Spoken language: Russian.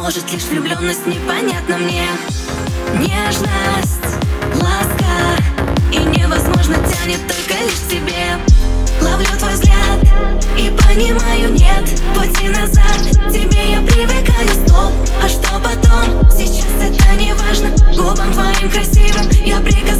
Может, лишь влюбленность непонятна мне. Нежность, ласка, и невозможно тянет только лишь к тебе. Ловлю твой взгляд и понимаю, нет пути назад. К тебе я привыкаю, стоп, а что потом? Сейчас это не важно. Губам твоим красивым я прикасаюсь.